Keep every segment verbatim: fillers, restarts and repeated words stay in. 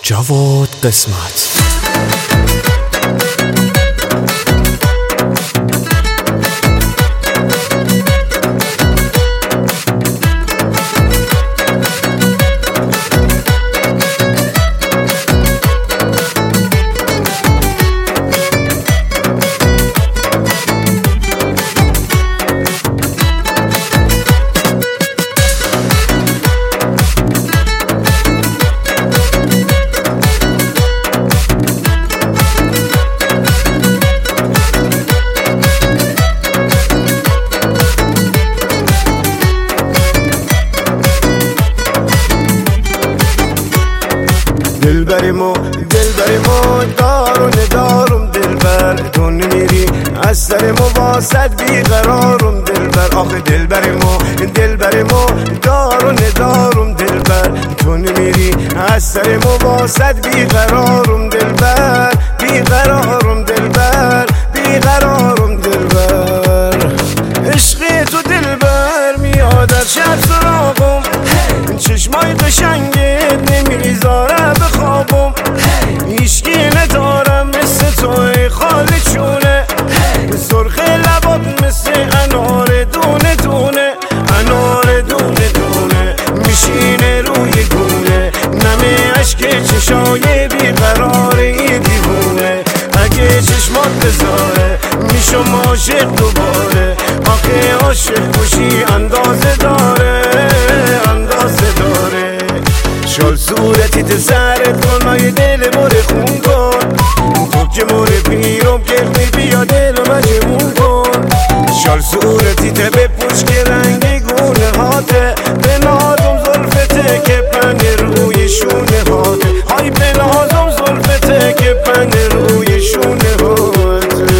جواد قسمت. دلبریمو دلبریمو دارو ندارم دلبر، تو نمیری از سر مواسط بیقرارم دلبر. آخه دلبریمو دلبریمو دارو ندارم دلبر، تو نمیری از سر مواسط بیقرارم دلبر. بیقرارم دلبر بیقرارم دلبر. عشق تو دلبر میاد از شب سراغم، چشمای قشنگت نمیذاره بخوابم. هیچکی ندارم مثل توی خالی چونه، سرخ لبات مثل انار دونه دونه، انار دونه دونه میشینه روی گونه. نمه عشق چشای بیقراری دیوونه، اگه چشمات بذاره میشم عاشق دوباره. آخه عاشق باشی اندازه داره اندازه داره. شال صورتی تو سرت کن مای دل مره خون کن، تو که مره پیرم گردی بیا دل مجمون کن. شال صورتی تو بپوش که رنگ گونه هاته، به نازم زلفته که پن روی شونه هاته. های به نازم زلفته که پن روی شونه هاته.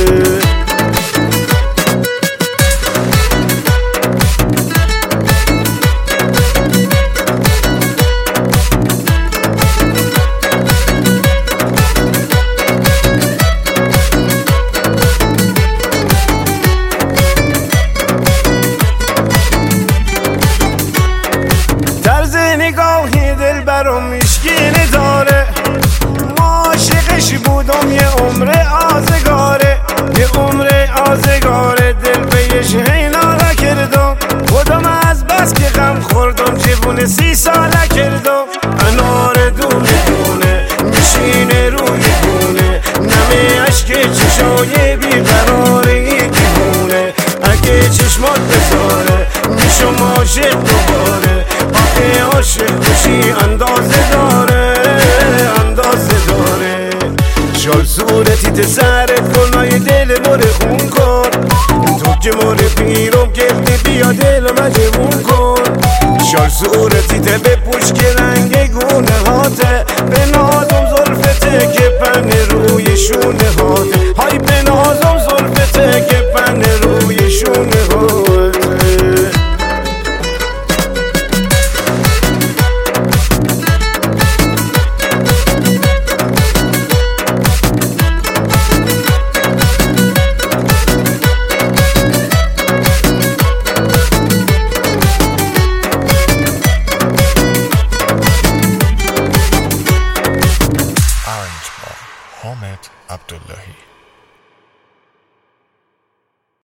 نگاهی دل برام میشکی نداره، عاشقش بودم یه عمر آزگاره. یه عمر آزگاره دل بهش حینا نکردم، خودم از بس که غم خوردم جوون سی ساله کردم. انار دونه دونه میشینه روی گونه، نمه عشق چشای بیقراری دیوونه. اگه چشمات بذاره میشم عاشق دوباره. آخه عاشق باشی اندازه داره اندازه داره. شال صورتی تو سرت کن مای دل مره خون کن، تو که مره پیرم گردی بیا دل مجمون کن. شال صورتی تو بپوش که رنگ گونه هاته، به نازم زلفته که پن روی شونه هاته.